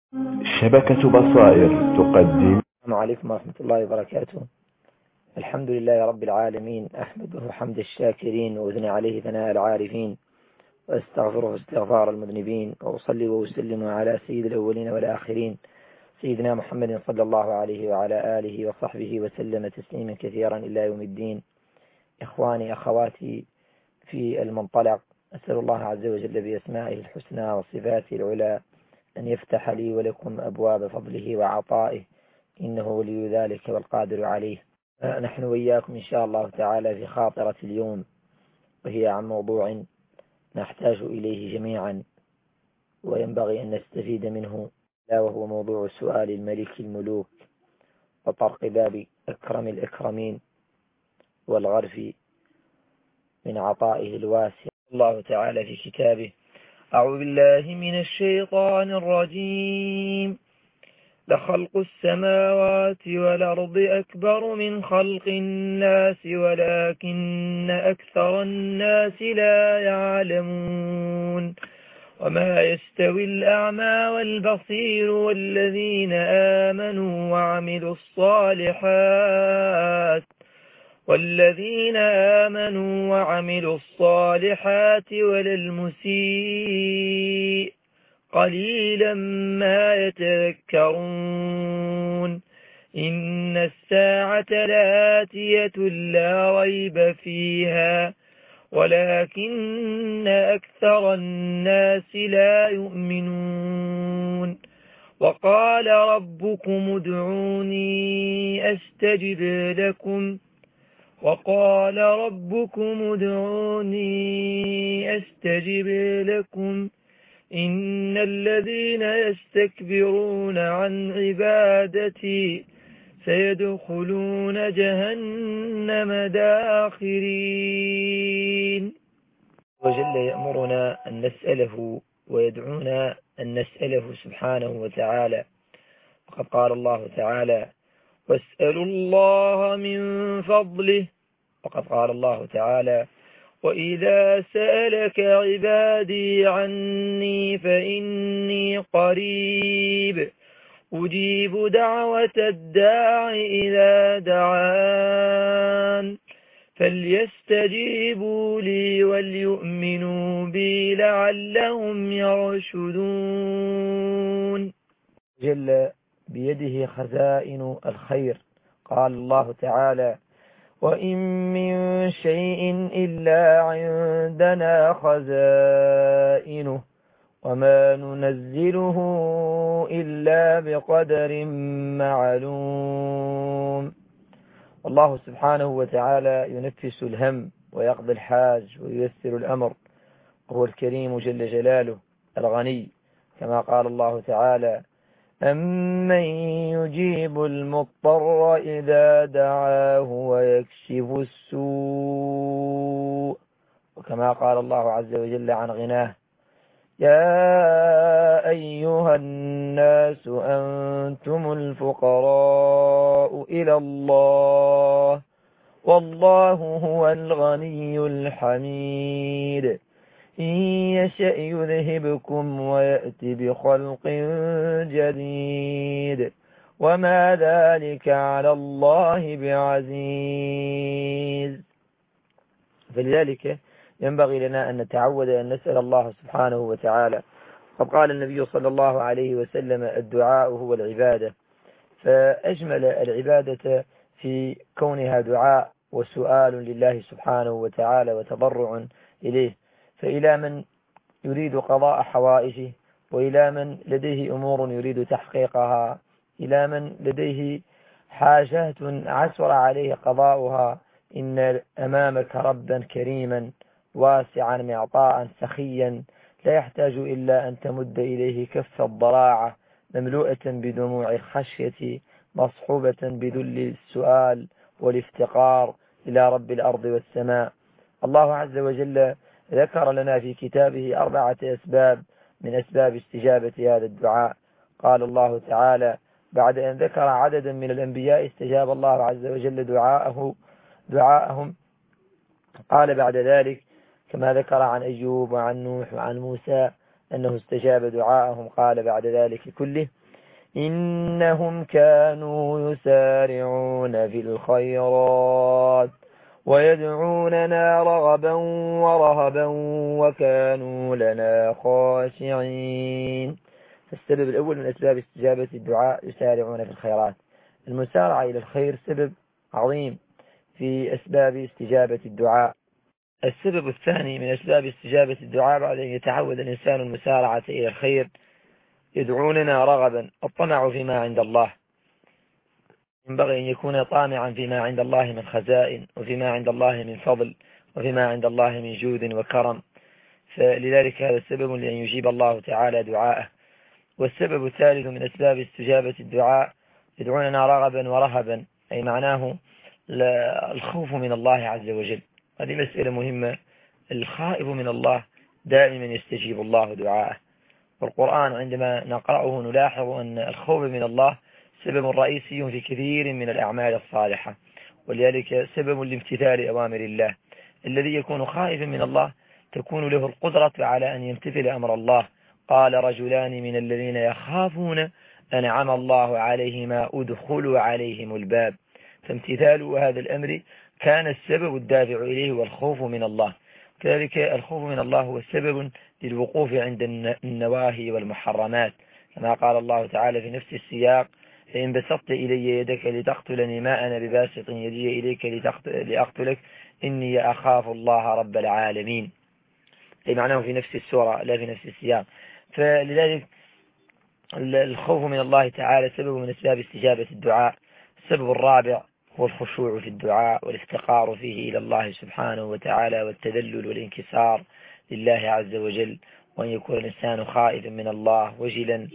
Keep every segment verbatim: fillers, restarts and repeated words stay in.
شبكة بصائر تقدم. السلام عليكم ورحمة الله وبركاته. الحمد لله رب العالمين، أحمده حمد الشاكرين وأثني عليه ثناء العارفين، وأستغفره استغفار المذنبين، وأصلي وأسلم على سيد الأولين والآخرين سيدنا محمد صلى الله عليه وعلى آله وصحبه وسلم تسليما كثيرا إلى يوم الدين. إخواني أخواتي في المنطلق، أسأل الله عز وجل بأسمائه الحسنى وصفاته العلى أن يفتح لي ولكم أبواب فضله وعطائه، إنه ولي ذلك والقادر عليه. نحن وإياكم إن شاء الله تعالى في خاطرة اليوم، وهي عن موضوع نحتاج إليه جميعا وينبغي أن نستفيد منه، لا وهو موضوع سؤال الملك الملوك وطرق باب أكرم الأكرمين والغرف من عطائه الواسع. الله تعالى في كتابه: أعوذ بالله من الشيطان الرجيم، لخلق السماوات والأرض أكبر من خلق الناس ولكن أكثر الناس لا يعلمون، وما يستوي الأعمى والبصير والذين آمنوا وعملوا الصالحات والذين آمنوا وعملوا الصالحات ولا المسيء قليلا ما يتذكرون. إن الساعة لآتية لا ريب فيها ولكن أكثر الناس لا يؤمنون. وقال ربكم ادعوني أستجب لكم وقال ربكم ادعوني أستجب لكم إن الذين يستكبرون عن عبادتي سيدخلون جهنم داخرين. وجل يأمرنا أن نسأله ويدعونا أن نسأله سبحانه وتعالى، وقد قال الله تعالى: واسألوا الله من فضله. وقد قال الله تعالى: وإذا سألك عبادي عني فإني قريب أجيب دعوة الداع إذا دعان فليستجيبوا لي وليؤمنوا بي لعلهم يرشدون. جل بيده خزائن الخير. قال الله تعالى: وإن من شيء إلا عندنا خزائنه وما ننزله إلا بقدر معلوم. الله سبحانه وتعالى ينفس الهم ويقضي الحاج وييسر الأمر، وهو الكريم جل جلاله الغني، كما قال الله تعالى: أمن يجيب المضطر إذا دعاه ويكشف السوء، وكما قال الله عز وجل عن غناه: يا أيها الناس أنتم الفقراء إلى الله والله هو الغني الحميد إن يشأ يذهبكم ويأتي بخلق جديد وما ذلك على الله بعزيز. فلذلك ينبغي لنا أن نتعود أن نسأل الله سبحانه وتعالى. قد قال النبي صلى الله عليه وسلم: الدعاء هو العبادة. فأجمل العبادة في كونها دعاء وسؤال لله سبحانه وتعالى وتضرع إليه. فإلى من يريد قضاء حوائجه، وإلى من لديه أمور يريد تحقيقها، إلى من لديه حاجات عسر عليه قضاؤها، إن أمامك ربا كريما واسعا معطاء سخيا لا يحتاج إلا أن تمد إليه كف الضراعة مملوءة بدموع الخشية مصحوبة بذل السؤال والافتقار إلى رب الأرض والسماء. الله عز وجل ذكر لنا في كتابه أربعة أسباب من أسباب استجابة هذا الدعاء. قال الله تعالى بعد أن ذكر عددا من الأنبياء استجاب الله عز وجل دعاءه دعاءهم، قال بعد ذلك كما ذكر عن أيوب وعن نوح وعن موسى أنه استجاب دعاءهم قال بعد ذلك كله: إنهم كانوا يسارعون في الخيرات ويدعوننا رغبا ورهبا وكانوا لنا خاشعين. فالسبب الأول من أسباب استجابة الدعاء يسارعون في الخيرات. المسارعة إلى الخير سبب عظيم في أسباب استجابة الدعاء. السبب الثاني من أسباب استجابة الدعاء بعد أن يتعود الإنسان المسارعة إلى الخير: يدعوننا رغبا، الطمع فيما عند الله. ينبغي أن يكون طامعا فيما عند الله من خزائن، وفيما عند الله من فضل، وفيما عند الله من جود وكرم. فلذلك هذا السبب لأن يجيب الله تعالى دعاءه. والسبب الثالث من أسباب استجابة الدعاء: يدعوننا رغبا ورهبا، أي معناه الخوف من الله عز وجل. هذه مسألة مهمة. الخائف من الله دائما يستجيب الله دعاءه. والقرآن عندما نقرأه نلاحظ أن الخوف من الله سبب رئيسي في كثير من الأعمال الصالحة، ولذلك سبب لامتثال أوامر الله. الذي يكون خائفا من الله تكون له القدرة على أن يمتثل أمر الله. قال رجلان من الذين يخافون أنعم الله عليهما ادخلوا عليهم الباب. فامتثال هذا الأمر كان السبب الدافع إليه والخوف من الله. كذلك الخوف من الله هو السبب للوقوف عند النواهي والمحرمات، كما قال الله تعالى في نفس السياق: فإن بسطت إلي يدك لتقتلني ما أنا بباسط يدي إليك لأقتلك إني أخاف الله رب العالمين. أي معناه في نفس السورة لا في نفس السياق. فلذلك الخوف من الله تعالى سبب من أسباب استجابة الدعاء. السبب الرابع هو الخشوع في الدعاء والافتقار فيه إلى الله سبحانه وتعالى والتذلل والانكسار لله عز وجل، وأن يكون الإنسان خائفا من الله وجلا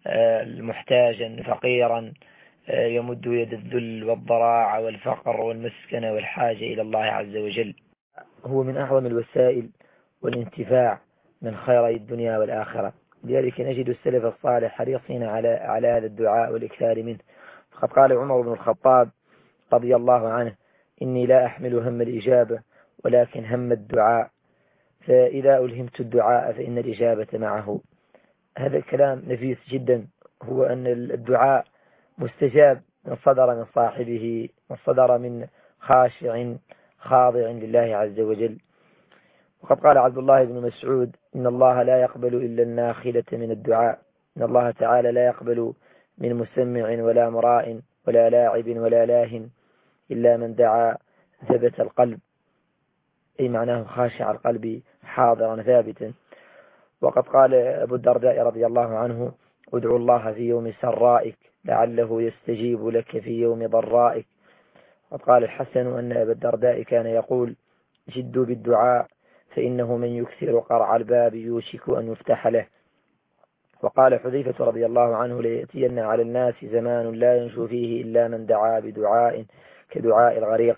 محتاجا فقيرا يمد يد الذل والضراع والفقر والمسكنة والحاجة إلى الله عز وجل. هو من أعظم الوسائل والانتفاع من خيري الدنيا والآخرة. لذلك نجد السلف الصالح حريصين على على هذا الدعاء والإكثار منه. فقد قال عمر بن الخطاب رضي الله عنه: إني لا أحمل هم الإجابة ولكن هم الدعاء، فإذا ألهمت الدعاء فإن الإجابة معه. هذا الكلام نفيس جدا، هو أن الدعاء مستجاب من صدر من صاحبه، من صدر من خاشع خاضع لله عز وجل. وقد قال عبد الله بن مسعود: إن الله لا يقبل إلا الناخلة من الدعاء. إن الله تعالى لا يقبل من مسمع ولا مراء ولا لاعب ولا لاه إلا من دعا ثبت القلب، أي معناه خاشع القلب حاضرا ثابتا. وقد قال أبو الدرداء رضي الله عنه: ادعو الله في يوم سرائك لعله يستجيب لك في يوم ضرائك. وقد قال الحسن أن أبا الدرداء كان يقول: جدوا بالدعاء فإنه من يكثر قرع الباب يوشك أن يفتح له. وقال حذيفة رضي الله عنه: ليأتين على الناس زمان لا ينشو فيه إلا من دعا بدعاء كدعاء الغريق.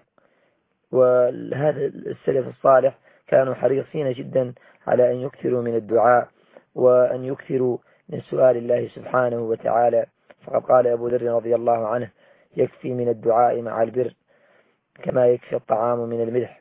وهذا السلف الصالح كانوا حريصين جدا على أن يكثروا من الدعاء وأن يكثروا من سؤال الله سبحانه وتعالى. فقد قال أبو ذر رضي الله عنه: يكفي من الدعاء مع البر كما يكفي الطعام من الملح.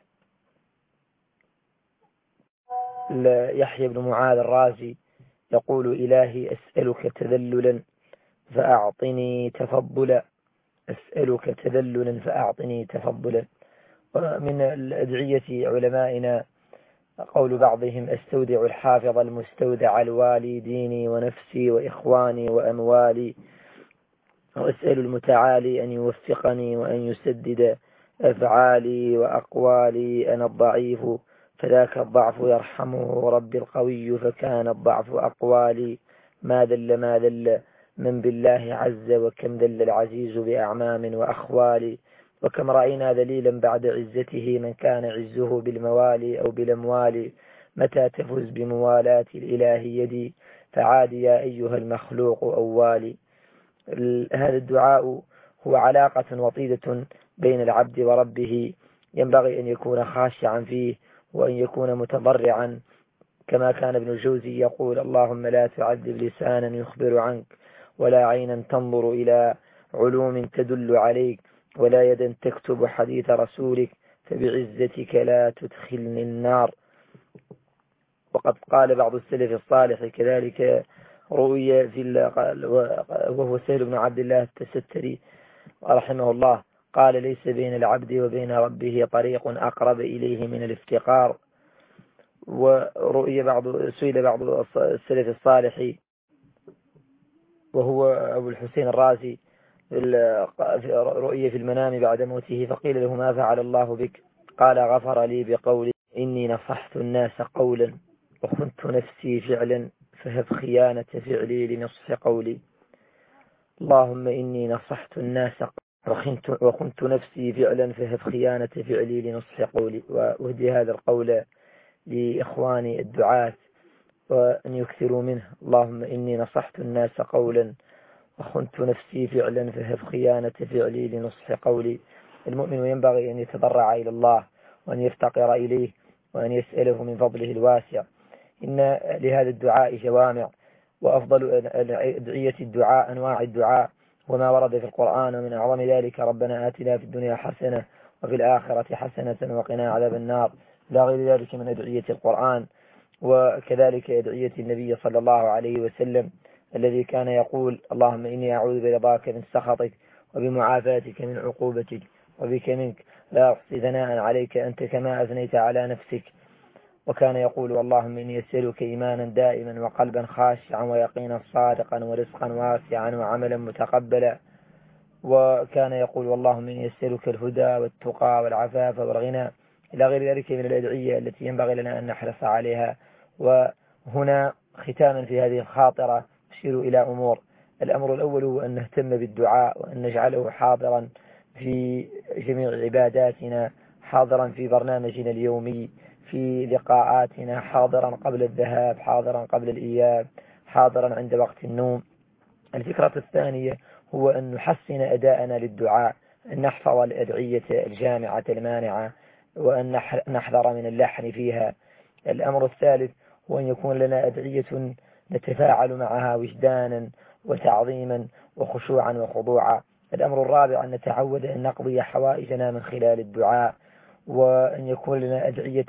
يحيى بن معاذ الرازي يقول: إلهي أسألك تذللا فأعطني تفضلا، أسألك تذللا فأعطني تفضلا. ومن الأدعية علمائنا قول بعضهم: أستودع الحافظ المستودع الوالي ديني ونفسي وإخواني وأموالي، وأسأل المتعالي أن يوفقني وأن يسدد أفعالي وأقوالي. أنا الضعيف فذاك الضعف يرحمه ربي القوي فكان الضعف أقوالي. ما ذل ما ذل من بالله عز وكم ذل العزيز بأعمام وأخوال. وكم رأينا ذليلا بعد عزته من كان عزه بالموالي أو بالأموال. متى تفز بموالاة الإله يدي فعاد يا أيها المخلوق أوالي. هذا الدعاء هو علاقة وطيدة بين العبد وربه، ينبغي أن يكون خاشعا فيه وأن يكون متضرعا، كما كان ابن الجوزي يقول: اللهم لا تعذب لسانا يخبر عنك، ولا عينا تنظر إلى علوم تدل عليك، ولا يدا تكتب حديث رسولك، فبعزتك لا تدخلني النار. وقد قال بعض السلف الصالح كذلك روي في وهو سهل بن عبد الله التستري رحمه الله قال ليس بين العبد وبين ربه طريق أقرب إليه من الافتقار. ورؤي بعض سئل بعض السلف الصالح وهو أبو الحسين الرازي رؤي في المنام بعد موته فقيل له ما فعل الله بك؟ قال غفر لي بقولي إني نصحت الناس قولا وخنت نفسي فعلا فهب خيانة فعلي لنصح قولي. اللهم إني نصحت الناس وخنت, وخنت نفسي فعلا فهب خيانة فعلي لنصح قولي. وأهدي هذا القول لإخواني الدعاة وأن يكثروا منه. اللهم إني نصحت الناس قولا وخنت نفسي فعلا فهب خيانة فعلي لنصح قولي. المؤمن ينبغي أن يتضرع إلى الله وأن يفتقر إليه وأن يسأله من فضله الواسع. إن لهذا الدعاء جوامع، وأفضل أدعية الدعاء أنواع الدعاء وما ورد في القرآن، ومن أعظم ذلك ربنا آتنا في الدنيا حسنة وفي الآخرة حسنة وقنا عذاب النار، لا غير ذلك من أدعية القرآن. وكذلك أدعية النبي صلى الله عليه وسلم الذي كان يقول اللهم إني أعوذ برضاك من سخطك وبمعافاتك من عقوبتك وبك منك لا أحصي ثناء عليك أنت كما أثنيت على نفسك. وكان يقول اللهم إني أسألك إيمانا دائما وقلبا خاشعا ويقينا صادقا ورزقا واسعا وعملا متقبلا. وكان يقول اللهم إني أسألك الهدى والتقى والعفاف والغنى، إلى غير ذلك من الأدعية التي ينبغي لنا أن نحرص عليها. وهنا ختاما في هذه الخاطرة أشير إلى أمور. الأمر الأول هو أن نهتم بالدعاء وأن نجعله حاضرا في جميع عباداتنا، حاضرا في برنامجنا اليومي، في لقاءاتنا، حاضرا قبل الذهاب، حاضرا قبل الإياب، حاضرا عند وقت النوم. الفكرة الثانية هو أن نحسن أداءنا للدعاء، أن نحفظ الأدعية الجامعة المانعة وأن نحذر من اللحن فيها. الأمر الثالث هو أن يكون لنا أدعية نتفاعل معها وجدانا وتعظيما وخشوعا وخضوعا. الأمر الرابع أن نتعود أن نقضي حوائجنا من خلال الدعاء، وأن يكون لنا أدعية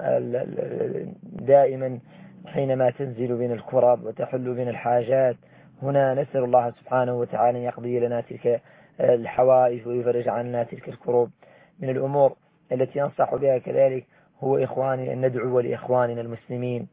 دائما حينما تنزل بنا الكرب وتحل بنا الحاجات. هنا نسأل الله سبحانه وتعالى أن يقضي لنا تلك الحوائج ويفرج عنا تلك الكروب. من الأمور التي ينصح بها كذلك هو إخواني أن ندعو لإخواننا المسلمين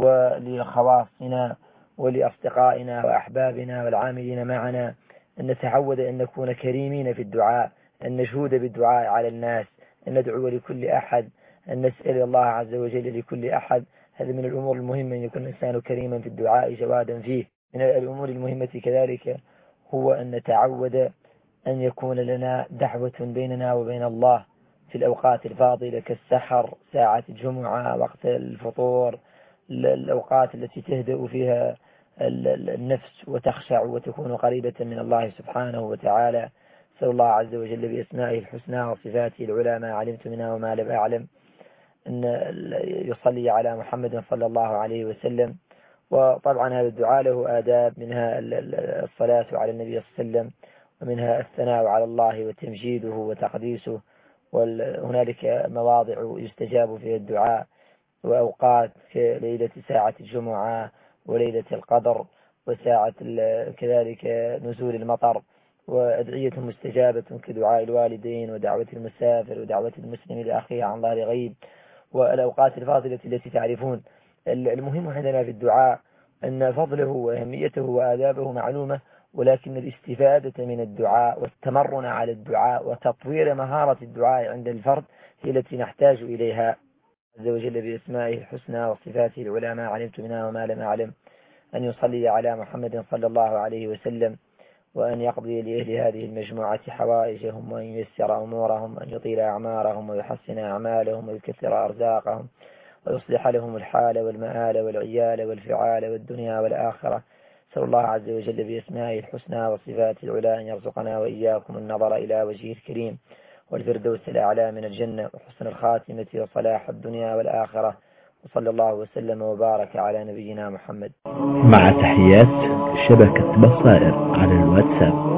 ولخواصنا ولأصدقائنا وأحبابنا والعاملين معنا أن نتعود أن نكون كريمين في الدعاء، أن نجهود بالدعاء على الناس، أن ندعو لكل أحد، أن نسأل الله عز وجل لكل أحد. هذا من الأمور المهمة أن يكون الإنسان كريما في الدعاء جوادا فيه. من الأمور المهمة كذلك هو أن نتعود أن يكون لنا دعوة بيننا وبين الله في الأوقات الفاضلة كالسحر، ساعة الجمعة، وقت الفطور، الأوقات التي تهدأ فيها النفس وتخشع وتكون قريبة من الله سبحانه وتعالى. سأل الله عز وجل بأسمائه الحسنى وصفاته العلى ما علمت منها وما لم أعلم أن يصلي على محمد صلى الله عليه وسلم. وطبعا هذا الدعاء له آداب، منها الصلاة على النبي صلى الله عليه وسلم، ومنها الثناء على الله وتمجيده وتقديسه. وهنالك مواضع يستجاب فيها الدعاء وأوقات كليلة ساعة الجمعة وليلة القدر وساعة كذلك نزول المطر، وأدعية مستجابة كدعاء الوالدين ودعوة المسافر ودعوة المسلم لأخيه عن ظهر غيب، والأوقات الفاضلة التي تعرفون. المهم عندنا في الدعاء أن فضله وأهميته وآدابه معلومة، ولكن الاستفادة من الدعاء والتمرن على الدعاء وتطوير مهارة الدعاء عند الفرد هي التي نحتاج إليها. عز وجل بأسمائه الحسنى وصفاته العلى ما علمت منها وما لم أعلم أن يصلي على محمد صلى الله عليه وسلم، وأن يقضي لأهل هذه المجموعة حوائجهم وأن ييسر أمورهم، أن يطيل أعمارهم ويحسن أعمالهم ويكثر أرزاقهم ويصلح لهم الحال والمآل والعيال والفعال والدنيا والآخرة. سأل الله عز وجل بأسمائه الحسنى وصفاته العلى أن يرزقنا وإياكم النظر إلى وجهه الكريم والفردوس الأعلى من الجنة وحسن الخاتمة وصلاح الدنيا والآخرة. وصلى الله وسلم وبارك على نبينا محمد. مع تحيات شبكة بصائر على الواتساب.